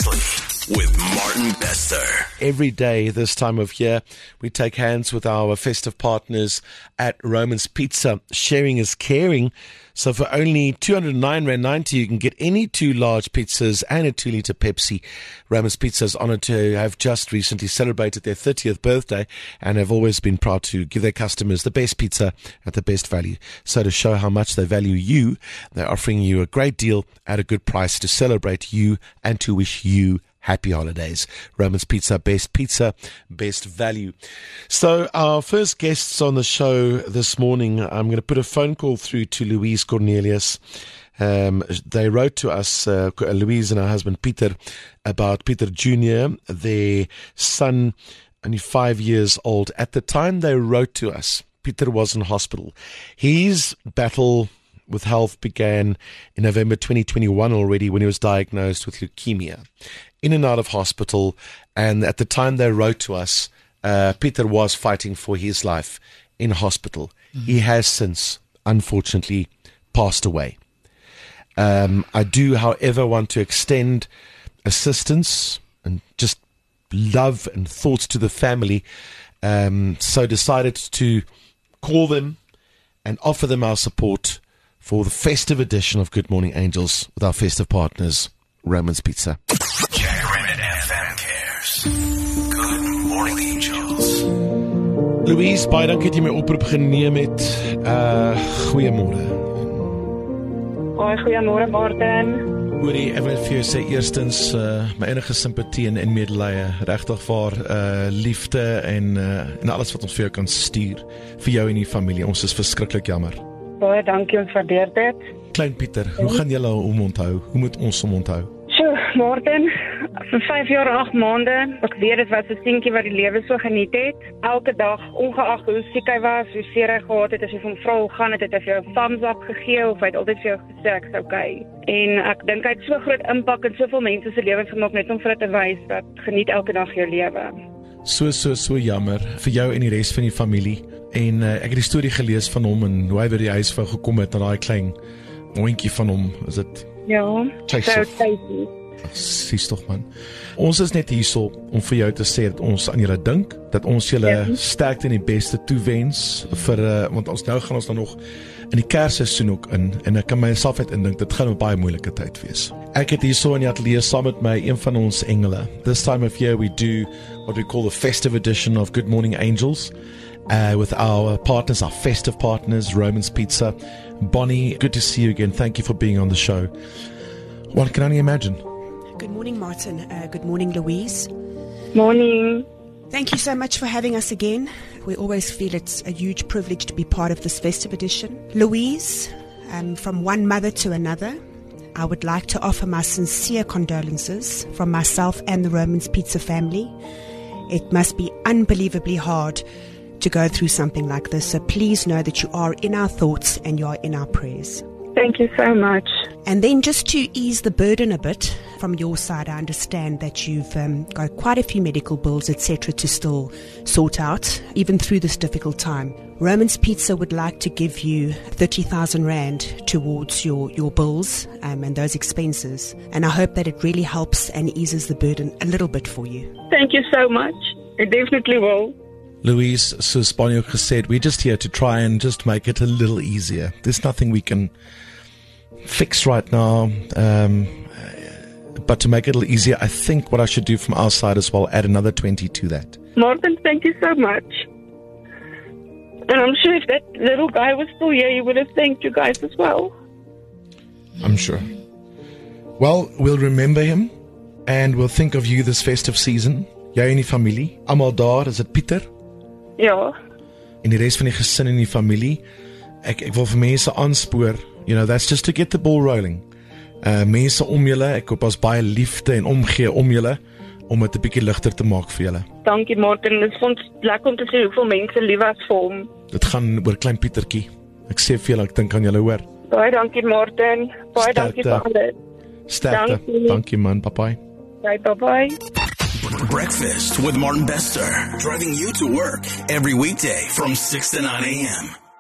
Seriously with Martin Bester. Every day this time of year, we take hands with our festive partners at Roman's Pizza. Sharing is caring. So for only R209.90, you can get any 2 large pizzas and a 2-liter Pepsi. Roman's Pizza is honored to have just recently celebrated their 30th birthday and have always been proud to give their customers the best pizza at the best value. So to show how much they value you, they're offering you a great deal at a good price to celebrate you and to wish you happy holidays. Roman's Pizza, best value. So our first guests on the show this morning, I'm going to put a phone call through to Louise Cornelius. They wrote to us, Louise and her husband Peter, about Peter Jr., their son, only 5 years old. At the time they wrote to us, Peter was in hospital. His battle with health began in November 2021 already, when he was diagnosed with leukemia. In and out of hospital, and at the time they wrote to us, Peter was fighting for his life in hospital. He has since, unfortunately, passed away. I do, however, want to extend assistance and just love and thoughts to the family, so decided to call them and offer them our support for the festive edition of Good Morning Angels with our festive partners, Roman's Pizza. FM cares. Good Morning Angels. Louise, baie dankie dat jy my oproep geneem het. Goeiemôre. Goeiemôre Martin. Hoorie, ek wil vir jou sê eerstens my enige simpatie en medelee, regtig vir liefde en alles wat ons vir jou kan stuur vir jou en die familie. Ons is verskriklik jammer. Baie dankie, ons waardeer dit. Klein Pieter, hoe gaan julle hom onthou? Hoe moet ons hom onthou? Martin, vir 5 jaar 8 maande, ek weet dit was 'n seentjie wat die lewe so geniet het. Elke dag, ongeag hoe siek hy was, hoe seer hy gehad het, as jy van vrou gaan het, het hy vir jou 'n thumbs up gegee, of hy het altyd vir jou gesê ek's okay. En ek dink hy het so groot impak in soveel mense se lewens gemaak, net om vir dit te wys dat geniet elke dag jou lewe. So jammer vir jou en die res van die familie. En ek het die storie gelees van hom en hoe hy by die huis wou gekom het, na daai klein hondjie van hom, is dit? Ja, Chase. Chase. Sies toch man. Ons is net hierso om vir jou te sê dat ons aan julle dink, dat ons julle sterkte en die beste toewens vir, want gaan ons nog in die Kersseisoen ook in, en ek kan myself net indink, dit gaan 'n baie moeilike tyd wees. Ek het hierso in die ateljee saam met my een van ons engele. This time of year we do what we call the festive edition of Good Morning Angels, with our partners, our festive partners, Roman's Pizza. Bonnie, good to see you again. Thank you for being on the show. One can only imagine. Good morning, Martin. Good morning, Louise. Morning. Thank you so much for having us again. We always feel it's a huge privilege to be part of this festive edition. Louise, from one mother to another, I would like to offer my sincere condolences from myself and the Roman's Pizza family. It must be unbelievably hard to go through something like this, so please know that you are in our thoughts and you are in our prayers. Thank you so much. And then just to ease the burden a bit, from your side, I understand that you've got quite a few medical bills, etc., to still sort out, even through this difficult time. Roman's Pizza would like to give you 30,000 Rand towards your bills and those expenses. And I hope that it really helps and eases the burden a little bit for you. Thank you so much. It definitely will. Louise, soos Bonnie ook gesê, we're just here to try and just make it a little easier. There's nothing we can fix right now, but to make it a little easier, I think what I should do from our side as well, add another 20 to that. Martin, thank you so much. And I'm sure if that little guy was still here, he would have thanked you guys as well. I'm sure. Well, we'll remember him, and we'll think of you this festive season. Jy en die familie, almal daar, is dit Pieter? Ja. En die res van die gesin en die familie. Ek wil vir mense aanspoor, that's just to get the ball rolling. Mense om julle, ek hoop as baie liefde en omgee om julle, om dit 'n bietjie ligter te maak vir julle. Dankie Martin, dit is ons lekker om te sien hoeveel mense lief was vir hom. Dit gaan oor klein Pietertjie. Ek sê vir julle, ek dink aan julle hoor. Baie dankie Martin, baie dankie vir alles. Sterkte, dankie man, bye-bye. Bye-bye. Breakfast with Martin Bester, driving you to work every weekday from 6 to 9 a.m.